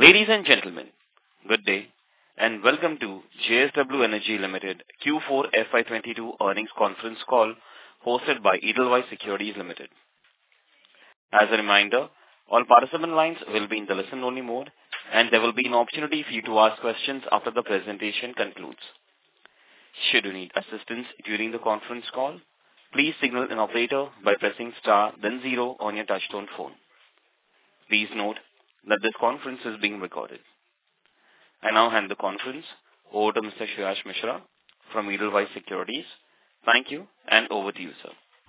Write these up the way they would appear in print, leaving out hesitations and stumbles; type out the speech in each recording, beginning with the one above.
Ladies and gentlemen, good day, and welcome to JSW Energy Limited Q4 FY22 earnings conference call hosted by Edelweiss Securities Limited. As a reminder, all participant lines will be in the listen-only mode, and there will be an opportunity for you to ask questions after the presentation concludes. Should you need assistance during the conference call, please signal an operator by pressing star then 0 on your touchtone phone. Please note that this conference is being recorded. I now hand the conference over to Mr. Shreyash Mishra from Edelweiss Securities. Thank you, and over to you, sir.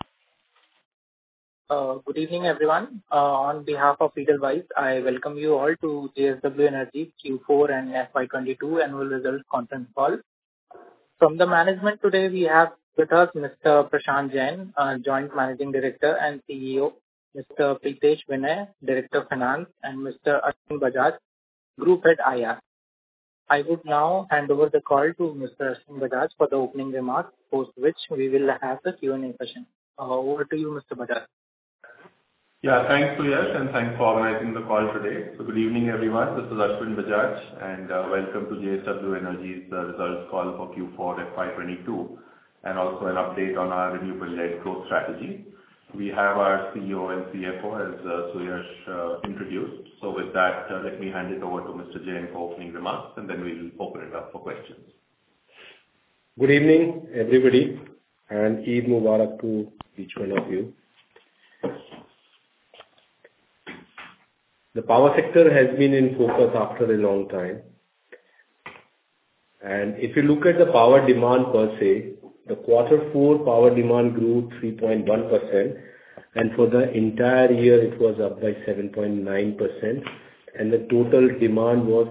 Good evening, everyone. On behalf of Edelweiss, I welcome you all to JSW Energy Q4 and FY22 annual results conference call. From the management today, we have with us Mr. Prashant Jain, Joint Managing Director and CEO, Mr. Pritesh Vinay, Director of Finance, and Mr. Ashwin Bajaj, Group Head IR. I would now hand over the call to Mr. Ashwin Bajaj for the opening remarks, post which we will have the Q&A session. Over to you, Mr. Bajaj. Yeah, thanks, Suyash, and thanks for organizing the call today. So good evening, everyone. This is Ashwin Bajaj, and welcome to JSW Energy's results call for Q4 FY22, and also an update on our renewable-led growth strategy. We have our CEO and CFO, as Suyash introduced. So with that, let me hand it over to Mr. Jain for opening remarks, and then we'll open it up for questions. Good evening, everybody, and Eid Mubarak to each one of you. The power sector has been in focus after a long time. And if you look at the power demand per se, the Q4 power demand grew 3.1%, and for the entire year it was up by 7.9%, and the total demand was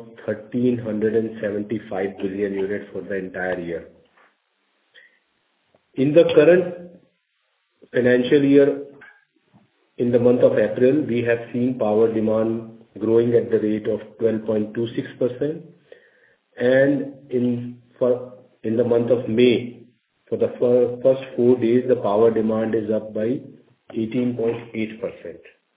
1,375 billion units for the entire year. In the current financial year, in the month of April, we have seen power demand growing at the rate of 12.26%, and in the month of May, for the first 4 days, the power demand is up by 18.8%.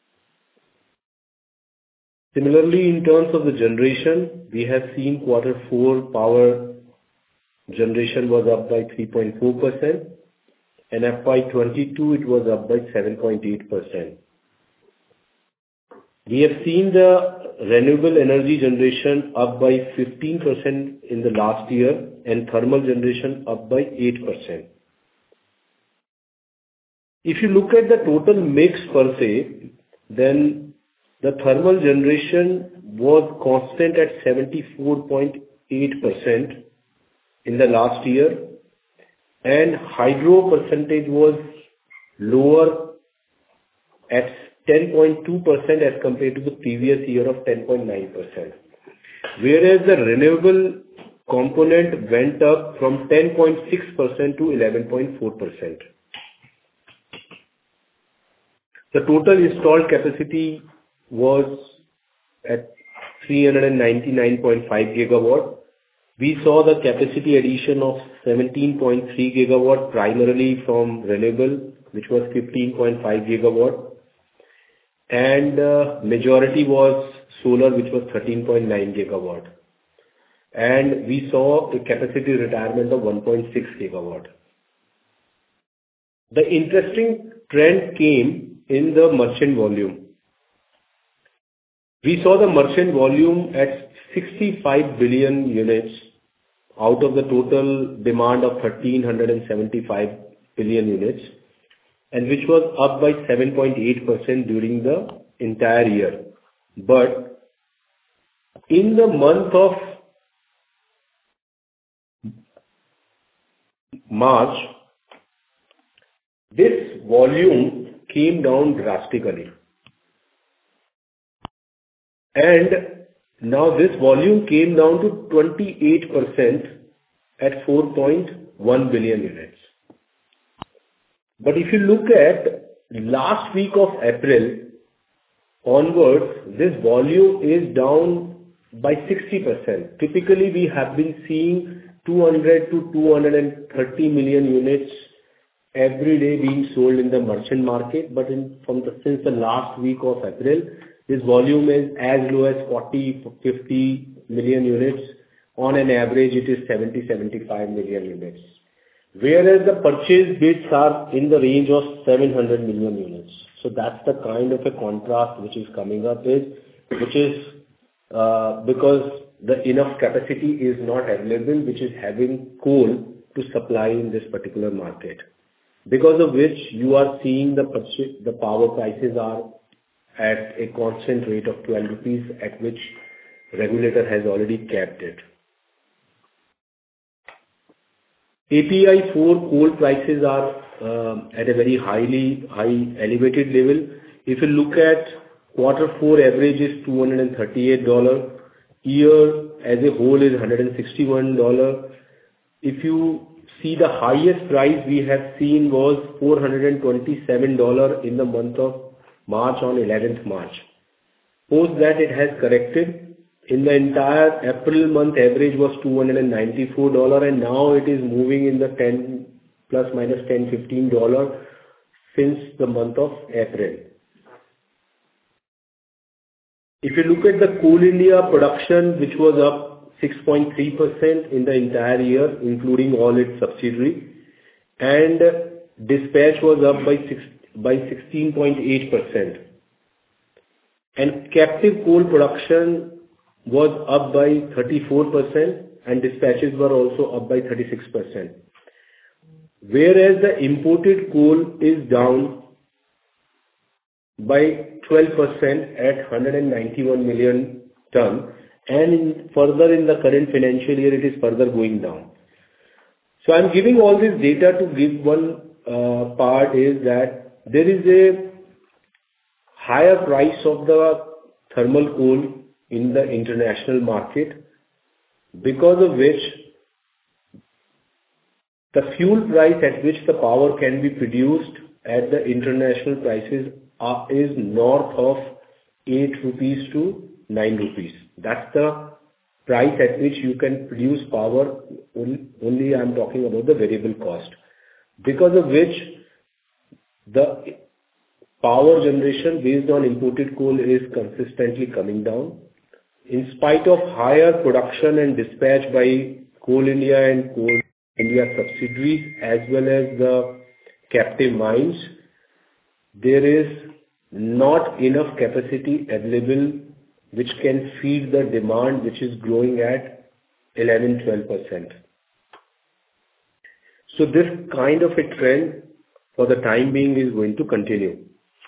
Similarly, in terms of the generation, we have seen Q4 power generation was up by 3.4%, and FY22 it was up by 7.8%. We have seen the renewable energy generation up by 15% in the last year, and thermal generation up by 8%. If you look at the total mix per se, then the thermal generation was constant at 74.8% in the last year, and hydro percentage was lower at 10.2% as compared to the previous year of 10.9%. Whereas the renewable component went up from 10.6% to 11.4%. The total installed capacity was at 399.5 gigawatt. We saw the capacity addition of 17.3 gigawatt primarily from renewable, which was 15.5 gigawatt, and majority was solar, which was 13.9 gigawatt. And we saw a capacity retirement of 1.6 gigawatt. The interesting trend came in the merchant volume. We saw the merchant volume at 65 billion units out of the total demand of 1,375 billion units, and which was up by 7.8% during the entire year. But in the month of March, this volume came down drastically. And now this volume came down to 28% at 4.1 billion units. But if you look at last week of April onwards, this volume is down by 60%. Typically, we have been seeing 200 to 230 million units every day being sold in the merchant market, but since the last week of April, this volume is as low as 40-50 million units. On an average, it is 70-75 million units. Whereas the purchase bids are in the range of 700 million units. So that's the kind of a contrast which is coming up which is because the enough capacity is not available, which is having coal to supply in this particular market. Because of which you are seeing the power prices are at a constant rate of 12 rupees, at which regulator has already capped it. API 4 coal prices are at a very high elevated level. If you look at quarter 4 average is $238, year as a whole is $161. If you see the highest price we have seen was $427 in the month of March on 11th March. Post that it has corrected. In the entire April month average was $294 and now it is moving in the $10 plus minus $10-15 since the month of April. If you look at the Coal India production, which was up 6.3% in the entire year, including all its subsidiaries, and dispatch was up by 16.8%. And captive coal production was up by 34% and dispatches were also up by 36%. Whereas the imported coal is down by 12% at 191 million ton, and further in the current financial year it is further going down. So I'm giving all this data to give one part is that there is a higher price of the thermal coal in the international market, because of which the fuel price at which the power can be produced at the international prices is north of 8 rupees to 9 rupees. That's the price at which you can produce power, only I'm talking about the variable cost. Because of which the power generation based on imported coal is consistently coming down. In spite of higher production and dispatch by Coal India and Coal India subsidiaries as well as the captive mines, there is not enough capacity available which can feed the demand, which is growing at 11-12%. So this kind of a trend for the time being is going to continue.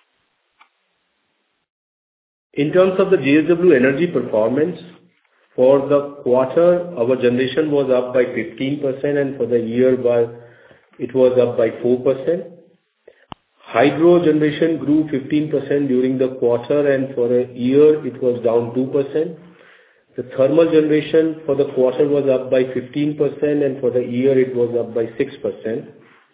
In terms of the JSW Energy performance, for the quarter, our generation was up by 15% and for the year it was up by 4%. Hydro generation grew 15% during the quarter and for a year it was down 2%. The thermal generation for the quarter was up by 15% and for the year it was up by 6%.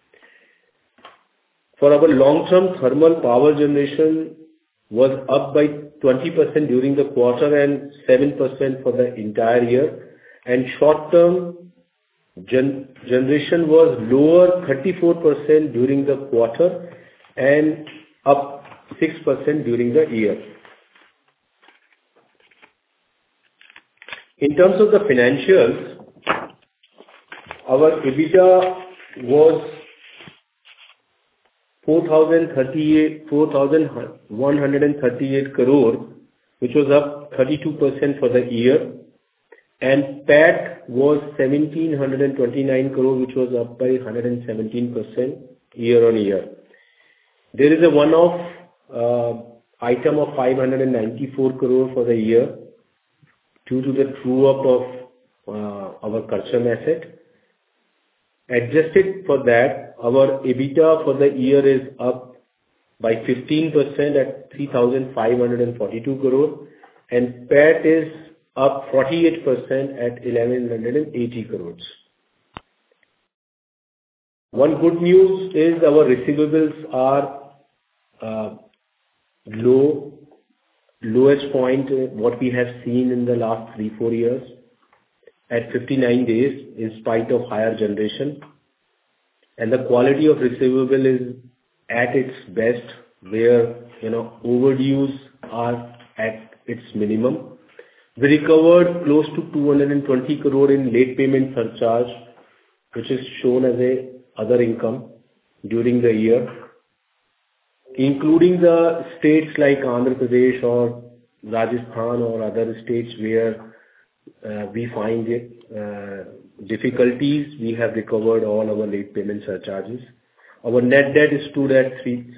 For our long-term thermal power generation was up by 20% during the quarter and 7% for the entire year. And short-term generation was lower 34% during the quarter and up 6% during the year. In terms of the financials, our EBITDA was 4,138 crore, which was up 32% for the year, and PAT was 1,729 crore, which was up by 117% year on year. There is a one-off item of 594 crore for the year due to the true-up of our Karcham asset. Adjusted for that, our EBITDA for the year is up by 15% at 3,542 crore, and PAT is up 48% at 1,180 crores. One good news is our receivables are lowest point what we have seen in the last 3-4 years at 59 days in spite of higher generation, and the quality of receivable is at its best, where overdues are at its minimum. We recovered close to 220 crore in late payment surcharge, which is shown as a other income during the year, including the states like Andhra Pradesh or Rajasthan or other states where we find difficulties. We have recovered all our late payment surcharges. Our net debt stood at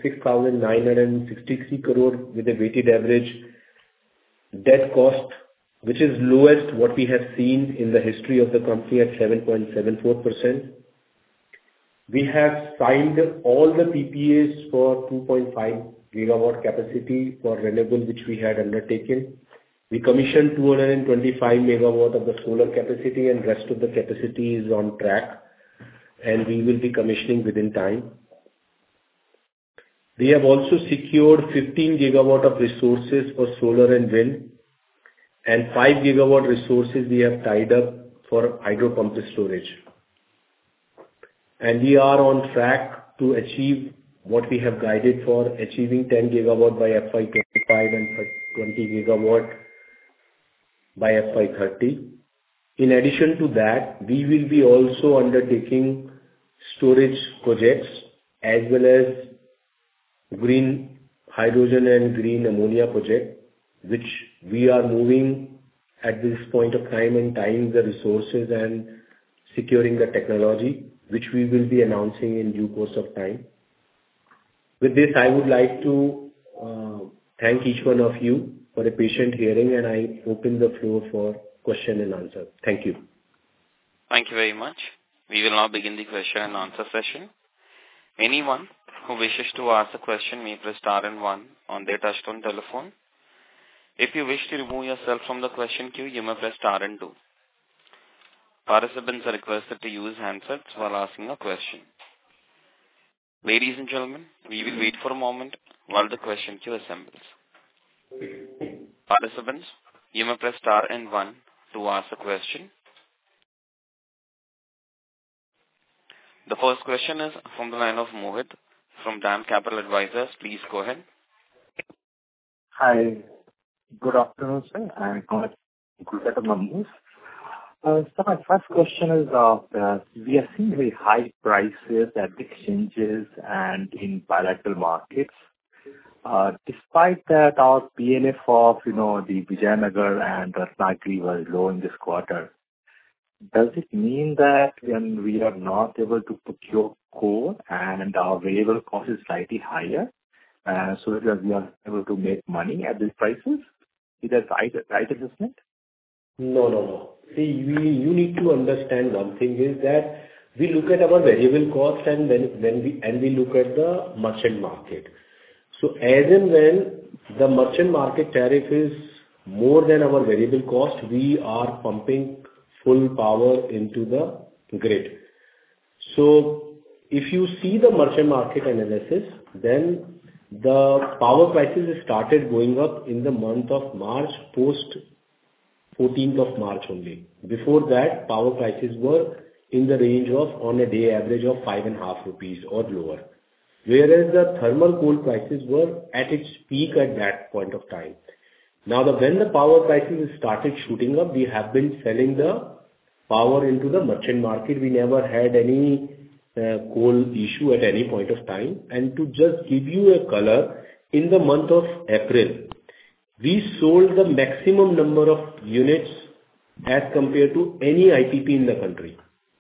6,963 crore with a weighted average debt cost, which is lowest what we have seen in the history of the company at 7.74%. We have signed all the PPAs for 2.5 gigawatt capacity for renewable, which we had undertaken. We commissioned 225 megawatt of the solar capacity, and rest of the capacity is on track, and we will be commissioning within time. We have also secured 15 gigawatt of resources for solar and wind, and 5 gigawatt resources we have tied up for hydro pumped storage. And we are on track to achieve what we have guided for, achieving 10 gigawatt by FY25 and 20 gigawatt by FY30. In addition to that, we will be also undertaking storage projects as well as green hydrogen and green ammonia project, which we are moving at this point of time and tying the resources and securing the technology, which we will be announcing in due course of time. With this, I would like to thank each one of you for a patient hearing, and I open the floor for question and answer. Thank you. Thank you very much. We will now begin the question and answer session. Anyone who wishes to ask a question may press star and one on their touchtone telephone. If you wish to remove yourself from the question queue, you may press star and two. Participants are requested to use handsets while asking a question. Ladies and gentlemen, we will wait for a moment while the question queue assembles. Participants, you may press star and one to ask a question. The first question is from the line of Mohit from DAM Capital Advisors. Please go ahead. Hi. Good afternoon, sir, and good set of numbers. So my first question is, we are seeing very high prices at exchanges and in bilateral markets. Despite that, our PLF of, the Vijayanagar and Ratnagiri was low in this quarter. Does it mean that when we are not able to procure coal and our variable cost is slightly higher, so that we are able to make money at these prices? Is that right assessment? No. See, you need to understand one thing is that we look at our variable cost and we look at the merchant market. So as and when the merchant market tariff is more than our variable cost, we are pumping full power into the grid. So if you see the merchant market analysis, then the power prices started going up in the month of March, post 14th of March only. Before that, power prices were in the range of, on a day average of 5.5 rupees or lower. Whereas the thermal coal prices were at its peak at that point of time. Now, when the power prices started shooting up, we have been selling the power into the merchant market. We never had any coal issue at any point of time. And to just give you a color, in the month of April, we sold the maximum number of units as compared to any IPP in the country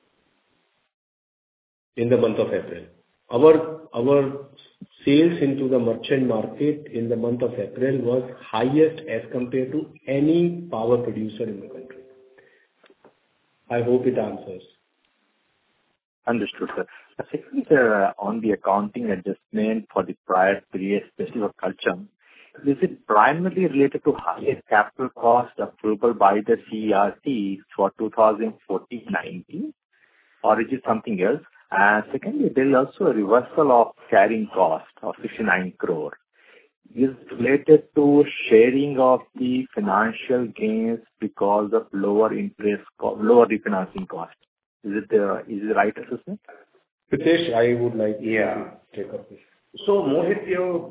in the month of April. Our sales into the merchant market in the month of April was highest as compared to any power producer in the country. I hope it answers. Understood, sir. Secondly, sir, on the accounting adjustment for the prior period, especially for Karcham, is it primarily related to higher capital cost approval by the CERC for 2014-19, or is it something else? And secondly, there is also a reversal of carrying cost of 69 crore. Is it related to sharing of the financial gains because of lower refinancing cost? Is it the right assessment? Pritesh, I would like to take up this. So Mohit,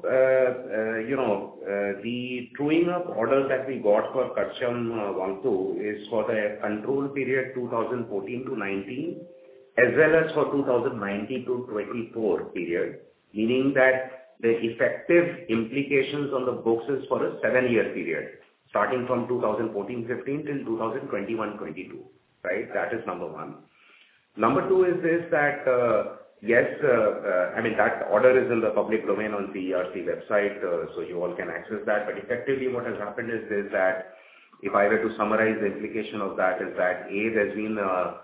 the truing up order that we got for Karcham Wangtoo is for the control period 2014 to 19, as well as for 2019 to 24 period, meaning that the effective implications on the books is for a 7-year period, starting from 2014-15 till 2021-22, right? That is number one. Number two is this, that yes, that order is in the public domain on CERC website, so you all can access that. But effectively what has happened is this, that if I were to summarize the implication of that, is that there's been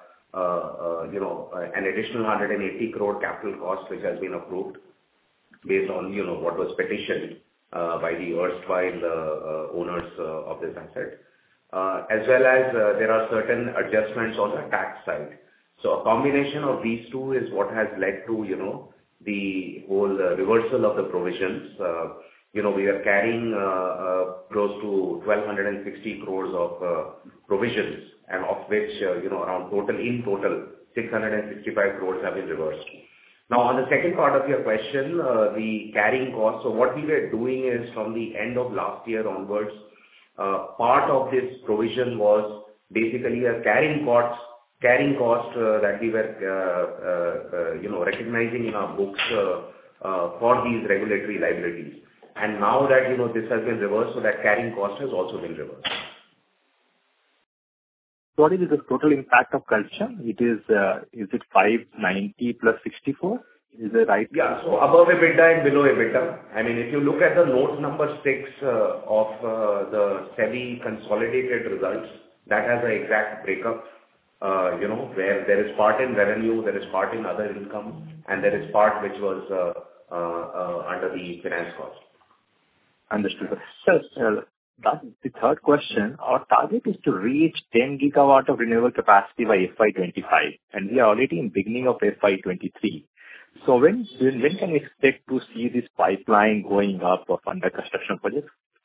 an additional 180 crore capital cost which has been approved based on what was petitioned by the erstwhile owners of this asset, as well as there are certain adjustments on the tax side. So a combination of these two is what has led to the whole reversal of the provisions. We are carrying close to 1,260 crores of provisions, and of which around in total 665 crores have been reversed. Now, on the second part of your question, the carrying cost. So what we were doing is, from the end of last year onwards, part of this provision was basically a carrying cost that we were recognizing in our books for these regulatory liabilities. And now that this has been reversed, so that carrying cost has also been reversed. What is the total impact of Karcham? Is it 590 plus 64? Is that right? Yeah. So above EBITDA and below EBITDA. If you look at the note number 6 of the SEBI consolidated results, that has an exact breakup. Where there is part in revenue, there is part in other income, and there is part which was under the finance cost. Understood. Sir, the third question, our target is to reach 10 gigawatt of renewable capacity by FY25, and we are already in beginning of FY23. So when can we expect to see this pipeline going up of under construction projects?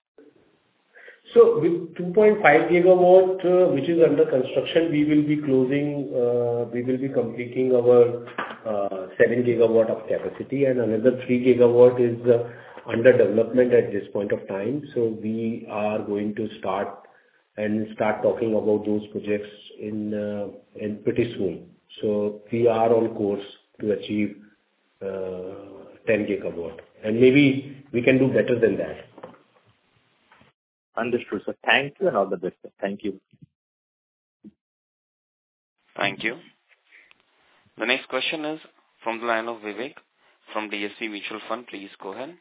So with 2.5 gigawatt, which is under construction, we will be completing our 7 gigawatt of capacity, and another 3 gigawatt is under development at this point of time. So we are going to start talking about those projects in pretty soon. So we are on course to achieve 10 gigawatt, and maybe we can do better than that. Understood, sir. Thank you and all the best, sir. Thank you. Thank you. The next question is from the line of Vivek from DSP Mutual Fund. Please go ahead.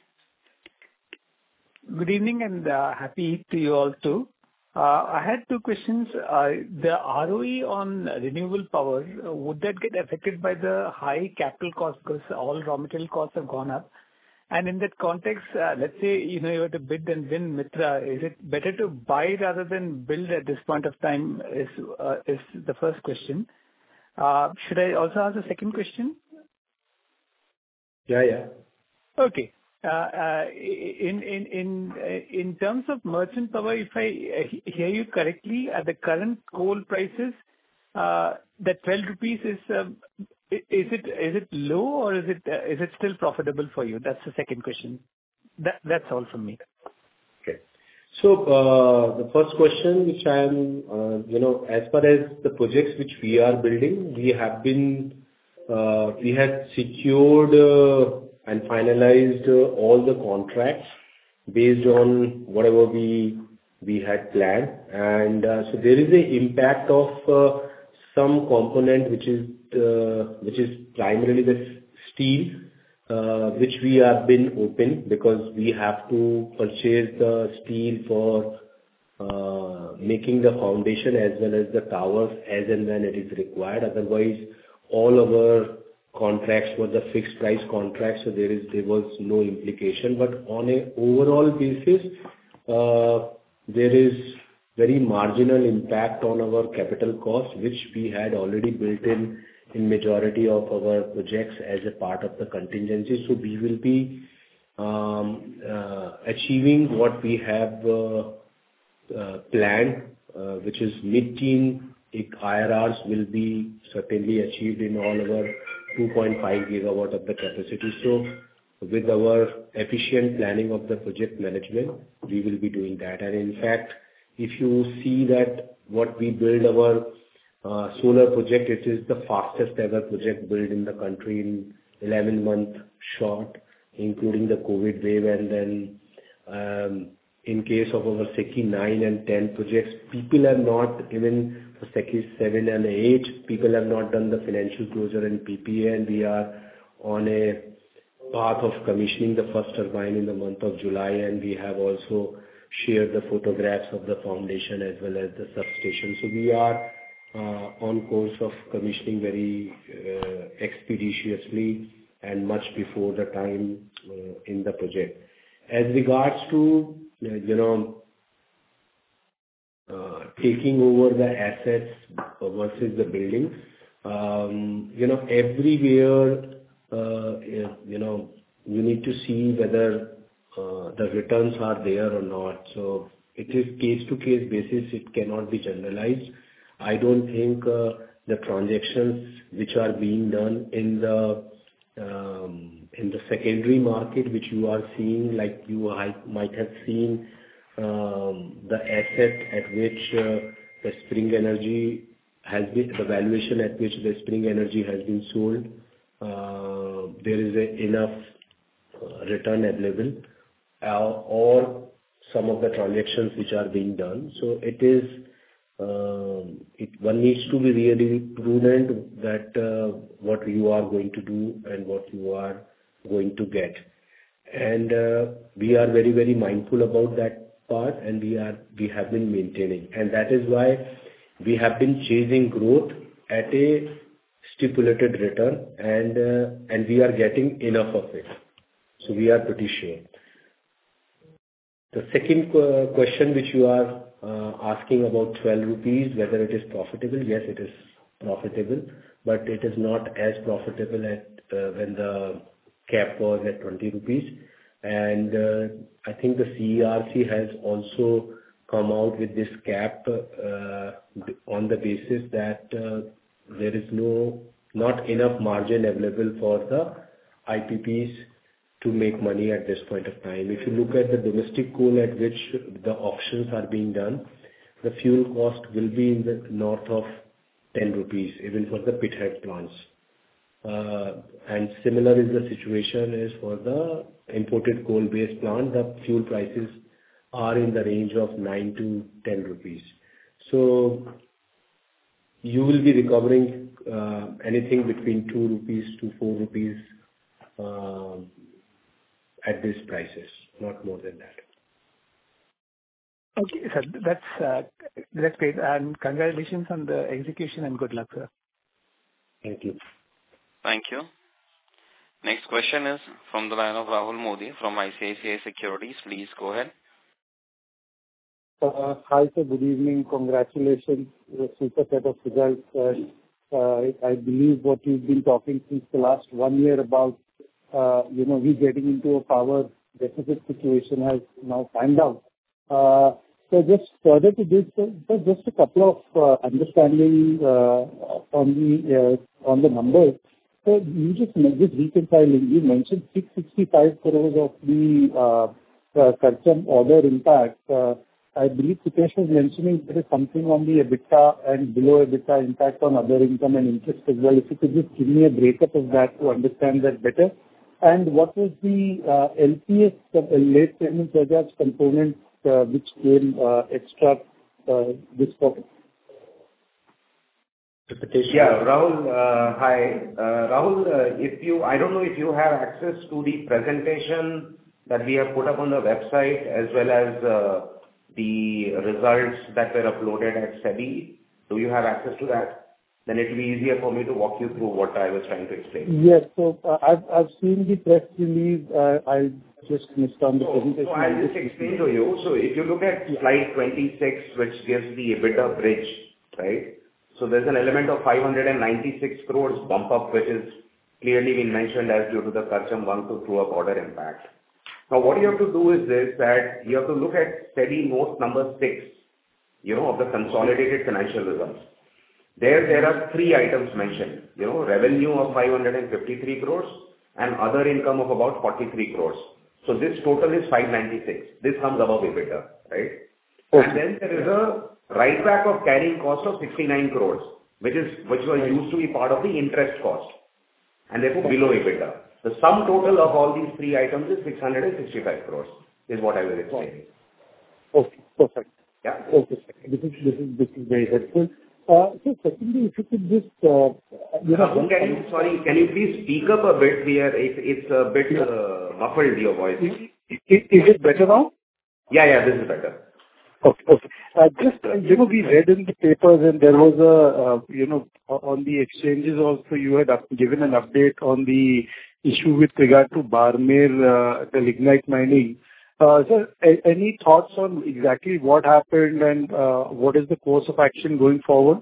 Good evening and happy Eid to you all too. I had two questions. The ROE on renewable power, would that get affected by the high capital cost because all raw material costs have gone up? And in that context, let's say you were to bid and win Mitra, is it better to buy rather than build at this point of time? Is the first question. Should I also ask a second question? Yeah. Okay. In terms of merchant power, if I hear you correctly, at the current coal prices, that 12 rupees is it low or is it still profitable for you? That's the second question. That's all from me. Okay. So the first question, which I am, as far as the projects which we are building, we have secured and finalized all the contracts based on whatever we had planned, and so there is a impact of some component which is primarily the steel, which we have been open because we have to purchase the steel for making the foundation as well as the towers as and when it is required. Otherwise, all our contracts were the fixed price contracts, so there was no implication. But on a overall basis, there is very marginal impact on our capital cost, which we had already built in majority of our projects as a part of the contingency. So we will be achieving what we have planned, which is mid-teen IRRs will be certainly achieved in all our 2.5 gigawatt of the capacity. So with our efficient planning of the project management, we will be doing that. And in fact, if you see that what we build our solar project, it is the fastest ever project built in the country in 11-month short, including the COVID wave. And then in case of our SECI 9 and 10 projects, people have not, even for SECI 7 and 8, people have not done the financial closure and PPA, and we are on a path of commissioning the first turbine in the month of July, and we have also shared the photographs of the foundation as well as the substation. So we are on course of commissioning very expeditiously and much before the time in the project. As regards to taking over the assets versus the building, everywhere you need to see whether the returns are there or not. So it is case to case basis. It cannot be generalized. I don't think the transactions which are being done in the secondary market, which you are seeing, like you might have seen the asset at which the Spring Energy has been, the valuation at which the Spring Energy has been sold, there is enough return available, or some of the transactions which are being done. So it is, one needs to be really prudent that what you are going to do and what you are going to get. And we are very, very mindful about that part, and we have been maintaining. And that is why we have been chasing growth at a stipulated return, and we are getting enough of it. So we are pretty sure. The second question which you are asking about 12 rupees, whether it is profitable. Yes, it is profitable, but it is not as profitable at when the cap was at 20 rupees. And I think the CERC has also come out with this cap on the basis that there is not enough margin available for the IPPs to make money at this point of time. If you look at the domestic coal at which the auctions are being done, the fuel cost will be in the north of 10 rupees, even for the pithead plants. And similar is the situation is for the imported coal-based plant. The fuel prices are in the range of 9 to 10 rupees. So you will be recovering anything between 2 rupees to 4 rupees at these prices, not more than that. Okay, sir. That's great. And congratulations on the execution and good luck, sir. Thank you. Thank you. Next question is from the line of Rahul Modi from ICICI Securities. Please go ahead. Hi, sir. Good evening. Congratulations. A super set of results. I believe what you've been talking since the last 1 year about, we getting into a power deficit situation has now panned out. So just further to this, sir, just a couple of understanding on the numbers. So you just make this reconciling. You mentioned 665 crores of the Karcham order impact. I believe Hitesh was mentioning there is something on the EBITDA and below EBITDA impact on other income and interest as well. If you could just give me a breakup of that to understand that better. And what was the LPS, late payment charge component, which came extra this quarter? Yeah, Rahul, hi. Rahul, I don't know if you have access to the presentation that we have put up on the website as well as the results that were uploaded at SEBI. Do you have access to that? Then it will be easier for me to walk you through what I was trying to explain. Yes. So I've seen the press release. I just missed on the presentation. So I'll just explain to you. So if you look at slide 26, which gives the EBITDA bridge, right? So there's an element of 596 crores bump up, which is clearly been mentioned as due to the Karcham 1 to true up order impact. Now what you have to do is this, that you have to look at SEBI note number 6, of the consolidated financial results. There are 3 items mentioned, revenue of 553 crores, and other income of about 43 crores. So this total is 596. This comes above EBITDA, right? Okay. And then there is a write back of carrying cost of 69 crores, which was used to be part of the interest cost, and therefore below EBITDA. The sum total of all these three items is 665 crores, is what I was explaining. Okay, perfect. Yeah. Okay, this is very helpful. So secondly, if you could just, can you please speak up a bit here? It's a bit muffled, your voice. Is it better now? Yeah, this is better. Okay. Just, we read in the papers and there was on the exchanges also you had given an update on the issue with regard to Barmer, the lignite mining. Sir, any thoughts on exactly what happened and what is the course of action going forward?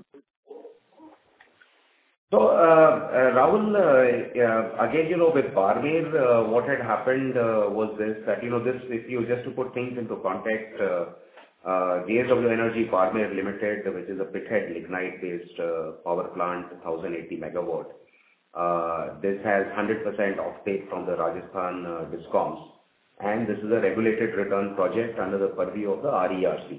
So, Rahul, again, with Barmer, what had happened was this, that, if you just to put things into context, JSW Energy Barmer Limited, which is a pithead lignite-based power plant, 1080 megawatt. This has 100% offtake from the Rajasthan Discoms, and this is a regulated return project under the purview of the RERC.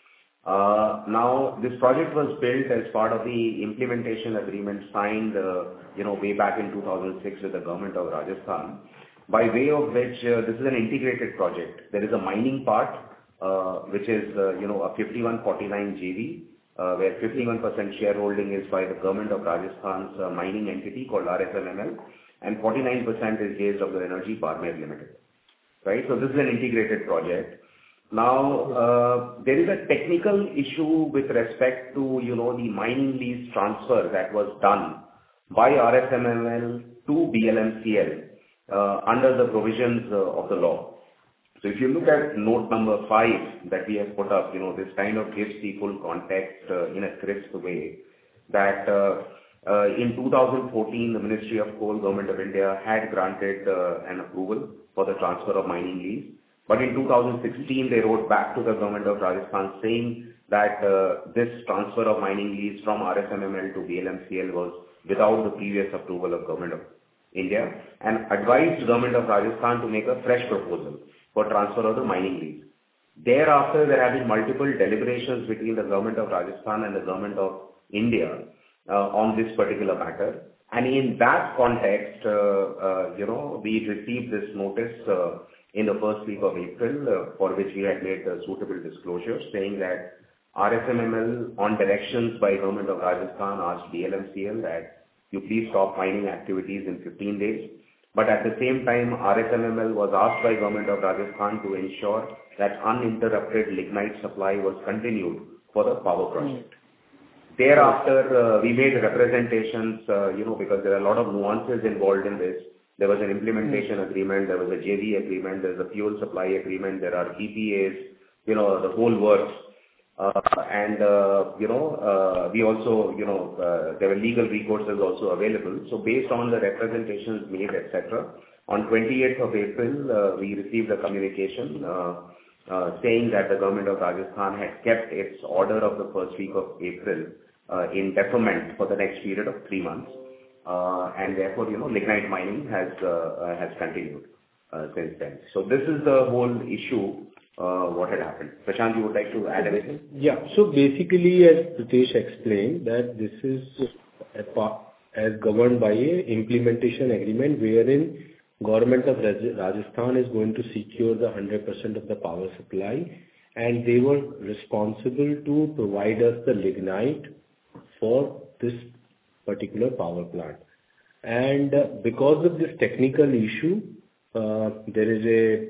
Now, this project was built as part of the implementation agreement signed, way back in 2006 with the government of Rajasthan, by way of which this is an integrated project. There is a mining part, which is, a 51-49 JV, where 51% shareholding is by the government of Rajasthan's mining entity called RSMML, and 49% is JSW Energy Barmer Limited. Right? So this is an integrated project. Now, there is a technical issue with respect to, the mining lease transfer that was done by RSMML to BLMCL under the provisions of the law. So if you look at note number 5 that we have put up, this kind of gives the full context in a crisp way that in 2014, the Ministry of Coal, Government of India had granted an approval for the transfer of mining lease. But in 2016, they wrote back to the government of Rajasthan saying that this transfer of mining lease from RSMML to BLMCL was without the previous approval of government of India, and advised government of Rajasthan to make a fresh proposal for transfer of the mining lease. Thereafter, there have been multiple deliberations between the government of Rajasthan and the government of India on this particular matter. And in that context, we received this notice in the first week of April, for which we had made the suitable disclosure, saying that RSMML, on directions by government of Rajasthan, asked BLMCL that you please stop mining activities in 15 days. But at the same time, RSMML was asked by government of Rajasthan to ensure that uninterrupted lignite supply was continued for the power project. Thereafter, we made representations, because there are a lot of nuances involved in this. There was an implementation agreement, there was a JV agreement, there's a fuel supply agreement, there are PPAs, the whole works. We also, there were legal recourses also available. So based on the representations made, etc., on 28th of April, we received a communication saying that the government of Rajasthan had kept its order of the first week of April in deferment for the next period of 3 months. And therefore, lignite mining has continued since then. So this is the whole issue, what had happened. Prashant, you would like to add anything? Yeah. So basically, as Pritesh explained, that this is as governed by a implementation agreement wherein government of Rajasthan is going to secure the 100% of the power supply, and they were responsible to provide us the lignite for this particular power plant. And because of this technical issue, there is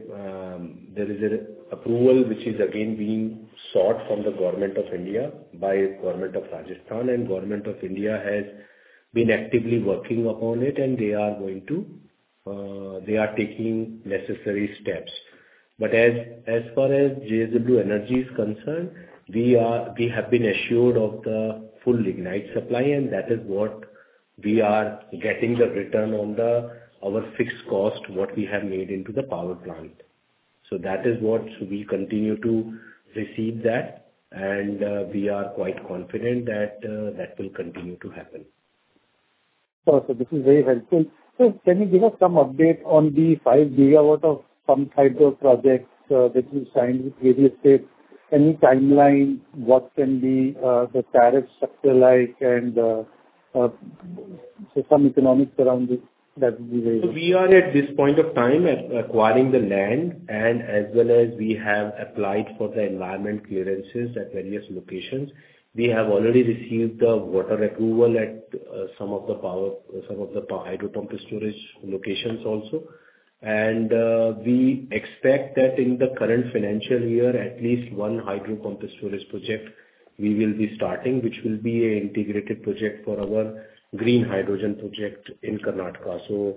a approval which is again being sought from the government of India by government of Rajasthan, and government of India has been actively working upon it, and they are going to they are taking necessary steps. But as far as JSW Energy is concerned, we have been assured of the full lignite supply, and that is what we are getting the return on our fixed cost, what we have made into the power plant. So that is what we continue to receive that, and we are quite confident that that will continue to happen. So this is very helpful. So can you give us some update on the 5 gigawatt of pumped hydro projects that you signed with various states? Any timeline? What can be the tariff structure like, and so some economics around this, that would be very So good. we are at this point of time acquiring the land, and as well as we have applied for the environment clearances at various locations. We have already received the water approval at some of the hydro pump storage locations also. And we expect that in the current financial year, at least one hydro pump storage project we will be starting, which will be an integrated project for our green hydrogen project in Karnataka. So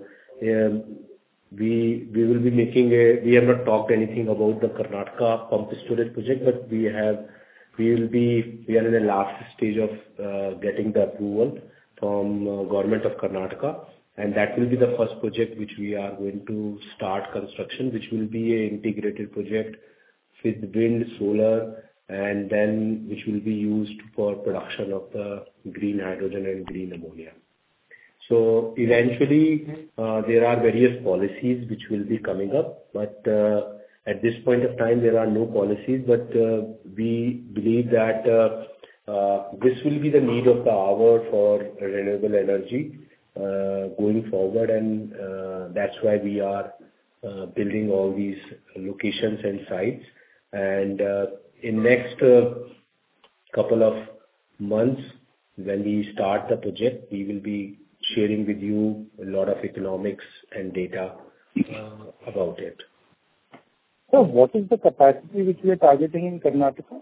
we will be making we have not talked anything about the Karnataka pump storage project, but we are in the last stage of getting the approval from government of Karnataka, and that will be the first project which we are going to start construction, which will be an integrated project with wind, solar, and then which will be used for production of the green hydrogen and green ammonia. So eventually, there are various policies which will be coming up, but at this point of time, there are no policies, but we believe that this will be the need of the hour for renewable energy going forward, and that's why we are building all these locations and sites. And in next couple of months, when we start the project, we will be sharing with you a lot of economics and data about it. So what is the capacity which we are targeting in Karnataka?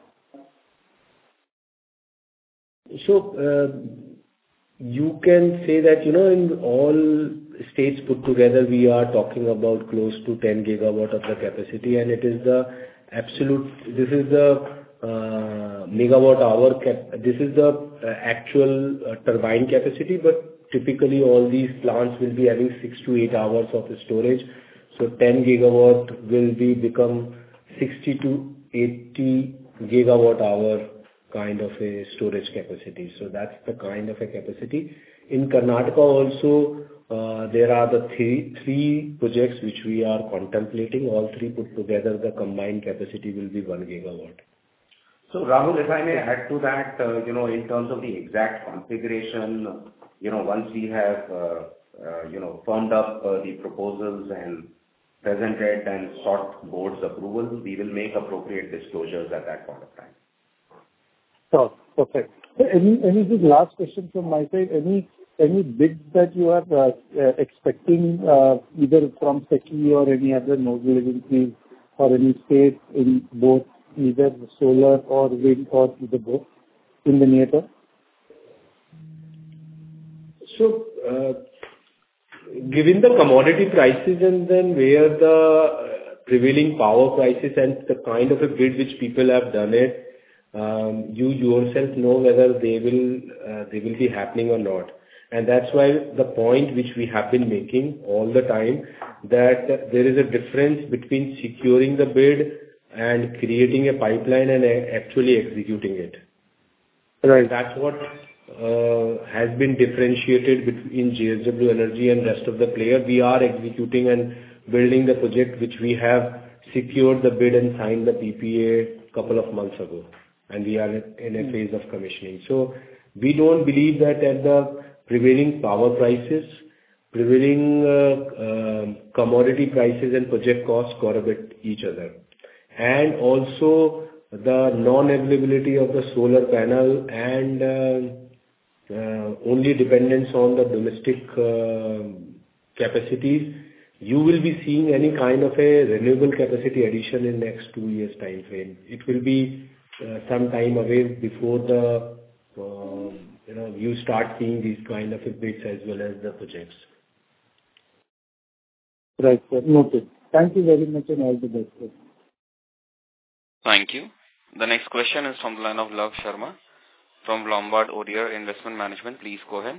So you can say that, in all states put together, we are talking about close to 10 gigawatt of the capacity, and it is the this is the megawatt hour this is the actual turbine capacity, but typically all these plants will be having 6 to 8 hours of storage. So 10 gigawatt will become 60 to 80 gigawatt hour kind of a storage capacity. So that's the kind of a capacity. In Karnataka also, there are the three projects which we are contemplating. All three put together, the combined capacity will be 1 gigawatt. So Rahul, if I may add to that, in terms of the exact configuration, once we have, firmed up the proposals and presented and sought board's approval, we will make appropriate disclosures at that point of time. Sure. Perfect. So any just last question from my side? Any bids that you are expecting, either from SECI or any other nodal agencies or any state in both either solar or wind or either both in the near term? So, given the commodity prices and then where the prevailing power prices and the kind of a bid which people have done it, you yourself know whether they will be happening or not. And that's why the point which we have been making all the time, that there is a difference between securing the bid and creating a pipeline and actually executing it. Right. That's what has been differentiated between JSW Energy and rest of the player. We are executing and building the project which we have secured the bid and signed the PPA a couple of months ago, and we are in a phase of commissioning. So we don't believe that at the prevailing power prices, prevailing commodity prices and project costs correlate each other. And also the non-availability of the solar panel and only dependence on the domestic capacities, you will be seeing any kind of a renewable capacity addition in next 2 years time frame. It will be some time away before the you start seeing these kind of bids as well as the projects. Right, sir. Noted. Thank you very much and all the best, sir. Thank you. The next question is from the line of Love Sharma from Lombard Odier Investment Management. Please go ahead.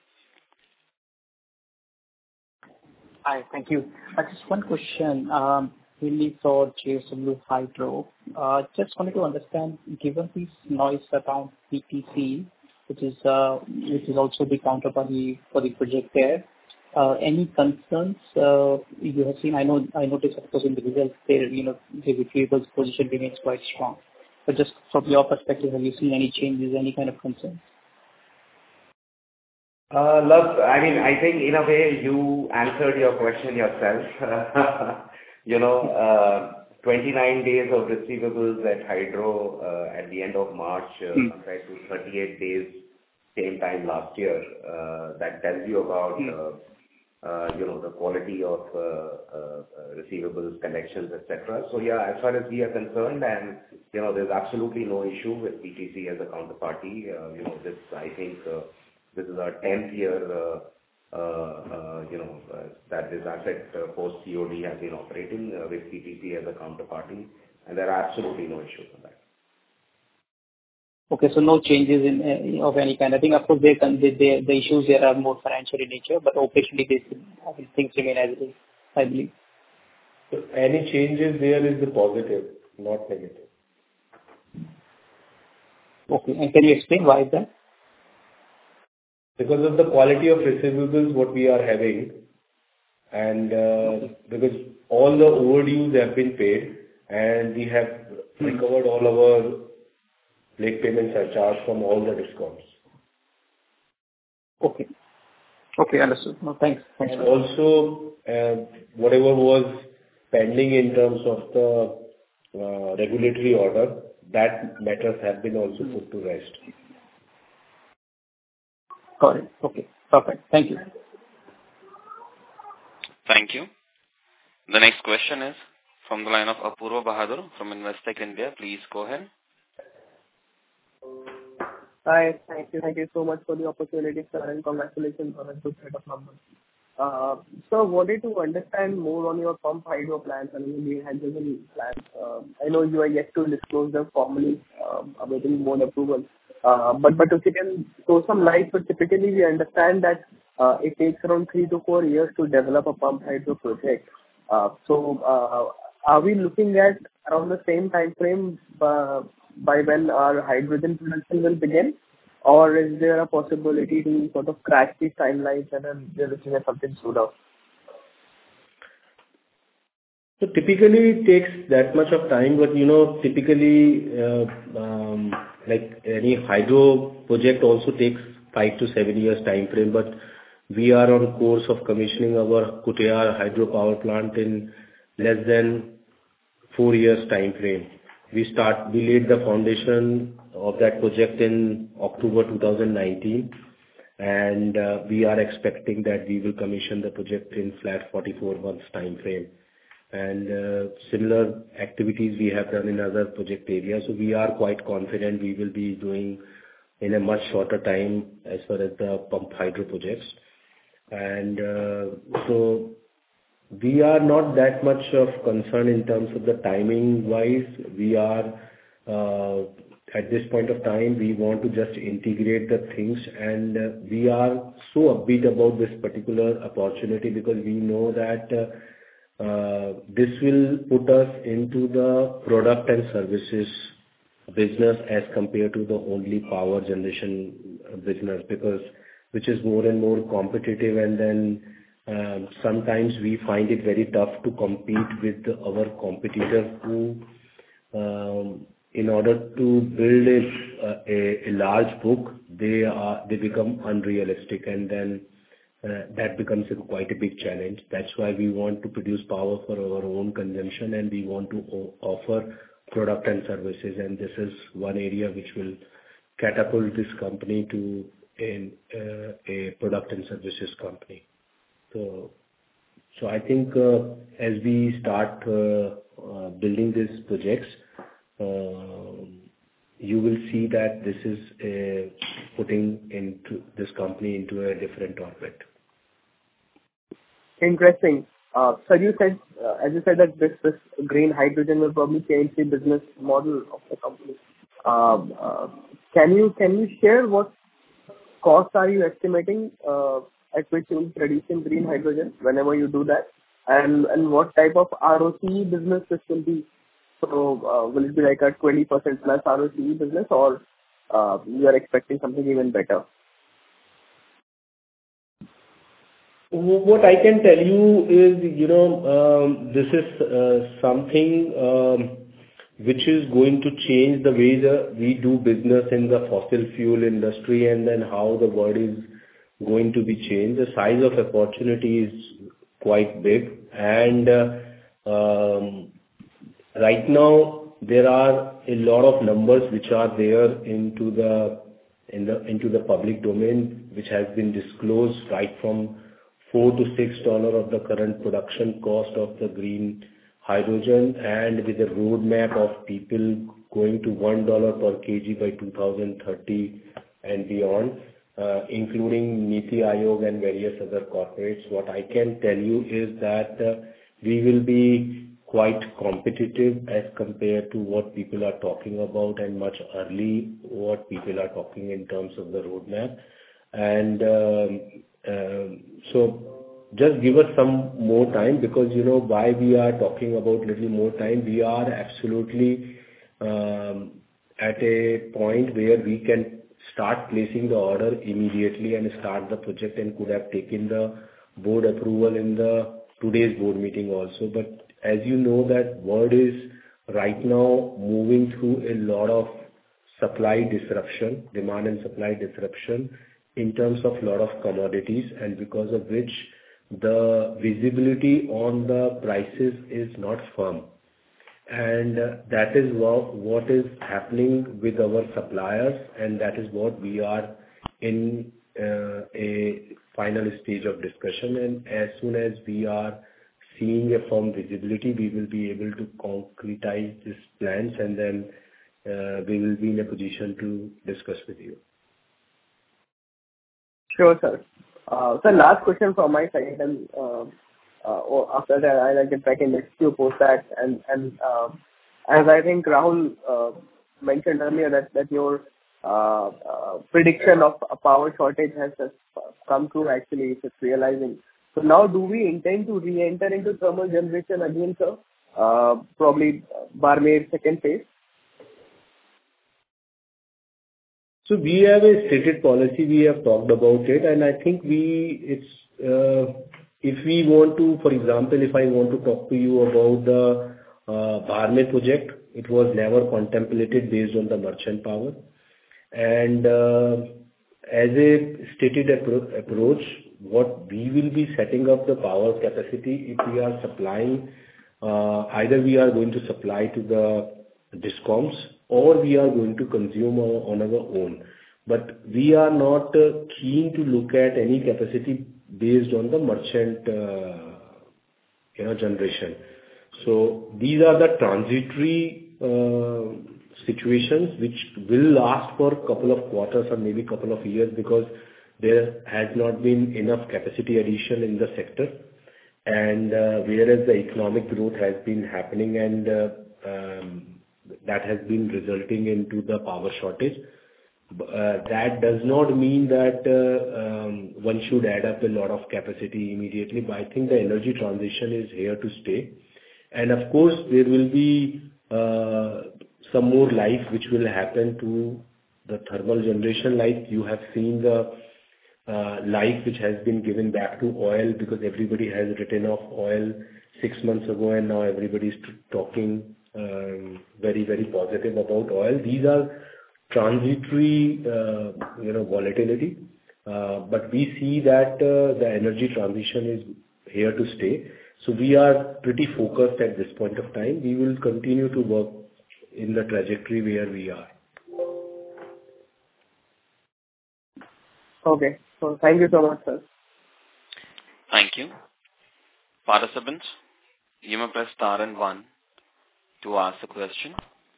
Hi, thank you. Just one question. Really for JSW Hydro. Just wanted to understand, given this noise around PTC, which is also the counterparty for the project there, Any concerns you have seen? I noticed, of course, in the results there, the receivables position remains quite strong. But just from your perspective, have you seen any changes, any kind of concerns? Look, I think in a way you answered your question yourself. 29 days of receivables at Hydro at the end of March compared to 38 days same time last year. That tells you about the quality of receivables, collections, etc. So yeah, as far as we are concerned, and there's absolutely no issue with PTC as a counterparty. I think this is our 10th year that this asset post COD has been operating with PTC as a counterparty, and there are absolutely no issues with that. Okay, so no changes of any kind. I think, of course, the issues there are more financial in nature, but operationally, things remain as it is, I believe. So any changes there is the positive, not negative. Okay, and can you explain why is that? Because of the quality of receivables what we are having, and because all the overdues have been paid, and we have recovered all our late payments are charged from all the DISCOMs. Okay, understood. No, thanks. And also, whatever was pending in terms of the regulatory order, that matters have been also put to rest. Got it. Okay, perfect. Thank you. Thank you. The next question is from the line of Apurva Bahadur from Investec India. Please go ahead. Hi, thank you so much for the opportunity, sir, and congratulations on a good set of numbers. So wanted to understand more on your pumped hydro plants and the hydrogen plants. I know you are yet to disclose them formally, awaiting board approval. But if you can throw some light, but typically we understand that it takes around 3 to 4 years to develop a pumped hydro project. So are we looking at around the same time frame by when our hydrogen production will begin? Or is there a possibility to sort of crash these timelines and then we're looking at something sooner? So typically it takes that much of time, but typically like any hydro project also takes 5 to 7 years time frame, but we are on course of commissioning our Kutehr hydropower plant in less than 4 years time frame. We laid the foundation of that project in October 2019, and we are expecting that we will commission the project in flat 44 months time frame. And similar activities we have done in other project areas. So we are quite confident we will be doing in a much shorter time as far as the pumped hydro projects. And so we are not that much of concern in terms of the timing wise. We are at this point of time, we want to just integrate the things, and we are so upbeat about this particular opportunity because we know that this will put us into the product and services business as compared to the only power generation business, because which is more and more competitive, and then sometimes we find it very tough to compete with our competitors who in order to build a large book, they become unrealistic, and then that becomes quite a big challenge. That's why we want to produce power for our own consumption, and we want to offer product and services, and this is one area which will catapult this company to a product and services company. So I think as we start building these projects, you will see that this is putting into this company into a different orbit. Interesting. So you said, as you said, that this green hydrogen will probably change the business model of the company. Can you share what costs are you estimating at which you will produce in green hydrogen whenever you do that, and what type of ROCE business this will be? So will it be like a 20% plus ROCE business, or you are expecting something even better? What I can tell you is, this is something which is going to change the way we do business in the fossil fuel industry, and then how the world is going to be changed. The size of opportunity is quite big, and right now there are a lot of numbers which are there into the public domain, which has been disclosed, right from $4 to $6 of the current production cost of the green hydrogen, and with a roadmap of people going to $1 per kg by 2030 and beyond, including NITI Aayog and various other corporates. What I can tell you is that we will be quite competitive as compared to what people are talking about, and much early what people are talking in terms of the roadmap. And so just give us some more time, because why we are talking about little more time. We are absolutely at a point where we can start placing the order immediately and start the project, and could have taken the board approval in the today's board meeting also. But as you know, that world is right now moving through a lot of supply disruption, demand and supply disruption in terms of lot of commodities, and because of which the visibility on the prices is not firm. And that is what is happening with our suppliers, and that is what we are in a final stage of discussion. And as soon as we are seeing a firm visibility, we will be able to concretize these plans, and then we will be in a position to discuss with you. Sure, sir. So last question from my side, and after that I'll get back in the queue post that. And as I think Rahul mentioned earlier, that your prediction of a power shortage has come true. Actually, it's realizing. So now, do we intend to re-enter into thermal generation again, sir? Probably Barmer second phase. So we have a stated policy. We have talked about it, and I think if we want to, for example, if I want to talk to you about the Barmer project, it was never contemplated based on the merchant power. And as a stated approach, what we will be setting up the power capacity, if we are supplying, either we are going to supply to the DISCOMs, or we are going to consume on our own. But we are not keen to look at any capacity based on the merchant generation. So these are the transitory situations which will last for a couple of quarters or maybe couple of years, because there has not been enough capacity addition in the sector, and whereas the economic growth has been happening, and that has been resulting into the power shortage. That does not mean that one should add up a lot of capacity immediately, but I think the energy transition is here to stay. And of course, there will be some more life which will happen to the thermal generation. Like you have seen the life which has been given back to oil, because everybody has written off oil 6 months ago, and now everybody is talking very, very positive about oil. These are transitory, volatility, but we see that the energy transition is here to stay. So we are pretty focused at this point of time. We will continue to work in the trajectory where we are. Okay. So thank you so much, sir. Thank you. Participants, you may press star and 1 to ask a question.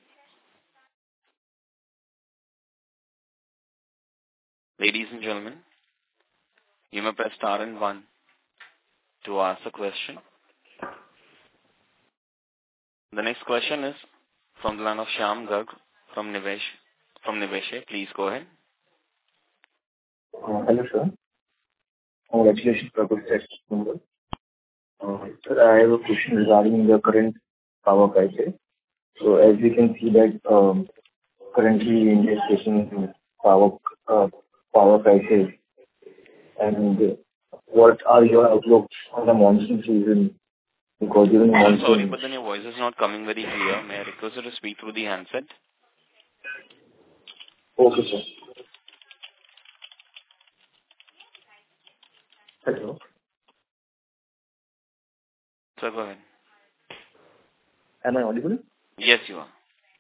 Ladies and gentlemen, you may press star and 1 to ask a question. The next question is from the line of Shyam Garg from Nivesh. Please go ahead. Hello, sir. Congratulations for good test number. Sir, I have a question regarding the current power prices. So as we can see that currently India is facing power prices, and what are your outlooks on the monsoon season? Because during I'm sorry, monsoon... but then your voice is not coming very clear. May I request you to speak through the handset? Okay, sir. Hello. Sir, go ahead. Am I audible? Yes, you are.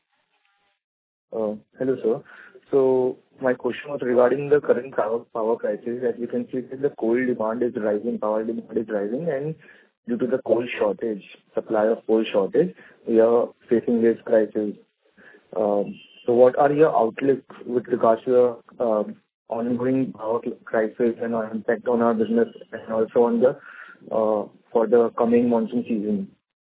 Hello, sir. So my question was regarding the current power prices. As you can see that the coal demand is rising, power demand is rising, and due to the coal shortage, supply of coal shortage, we are facing this crisis. So what are your outlooks with regards to the ongoing power crisis and our impact on our business and also on the for the coming monsoon season?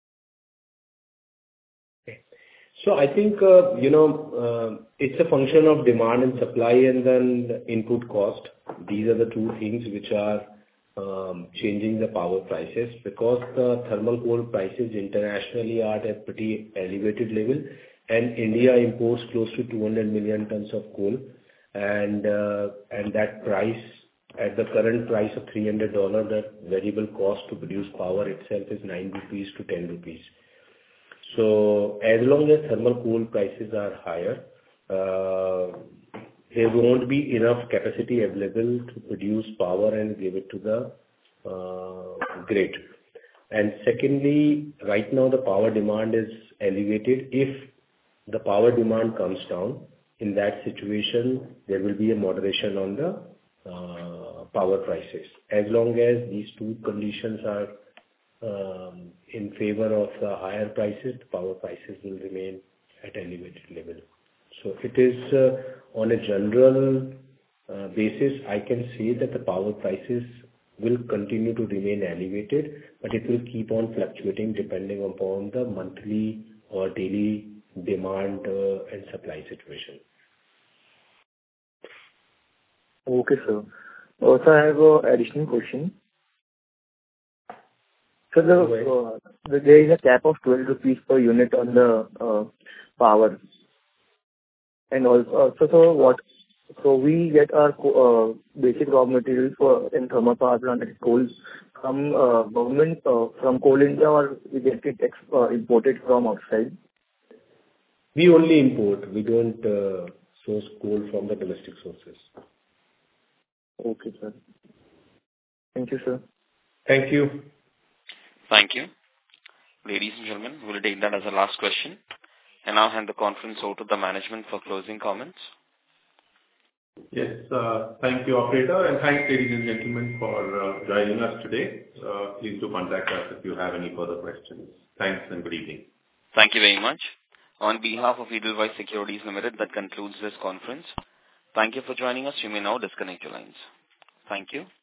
So I think, it's a function of demand and supply and then input cost. These are the two things which are changing the power prices, because the thermal coal prices internationally are at a pretty elevated level, and India imports close to 200 million tons of coal, and that price, at the current price of $300, the variable cost to produce power itself is 9 rupees to 10 rupees. So as long as thermal coal prices are higher, there won't be enough capacity available to produce power and give it to the grid. And secondly, right now the power demand is elevated. If the power demand comes down, in that situation, there will be a moderation on the power prices. As long as these two conditions are in favor of higher prices, the power prices will remain at elevated level. So it is on a general basis, I can say that the power prices will continue to remain elevated, but it will keep on fluctuating depending upon the monthly or daily demand and supply situation. Okay, sir. Also, I have an additional question. So there is a cap of 12 rupees per unit on the power. And also, so we get our basic raw materials for in thermal power plant and coal from government, from Coal India, or we get it imported from outside? We only import. We don't source coal from the domestic sources. Okay, sir. Thank you, sir. Thank you. Thank you. Ladies and gentlemen, we'll take that as the last question. And now hand the conference over to the management for closing comments. Yes, thank you, operator, and thanks, ladies and gentlemen, for joining us today. Please do contact us if you have any further questions. Thanks and good evening. Thank you very much. On behalf of Edelweiss Securities Limited, that concludes this conference. Thank you for joining us. You may now disconnect your lines. Thank you.